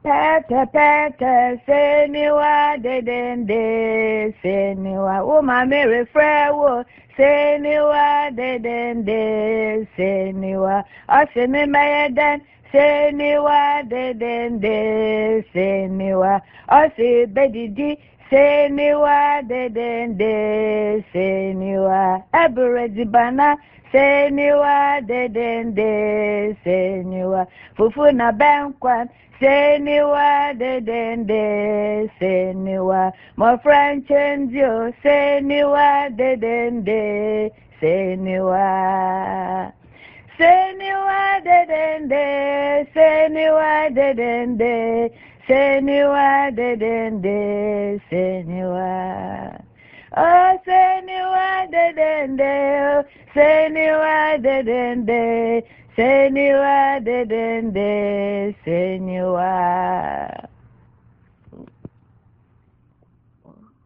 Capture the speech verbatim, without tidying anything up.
Pete pete seniwa de dende seniwa o ma me refre wo seniwa de dende seniwa o se me me den seniwa de dende seniwa o se bedidi seniwa de dende seniwa ebredi bana seniwa de dende seniwa fufu na benkwan seniwa de dende seniwa mo French ndio seniwa de dende seniwa seniwa de dende seniwa de dende seniwa de dende seniwa oh seniwa de dende seniwa de dende seniwa de dende seniwa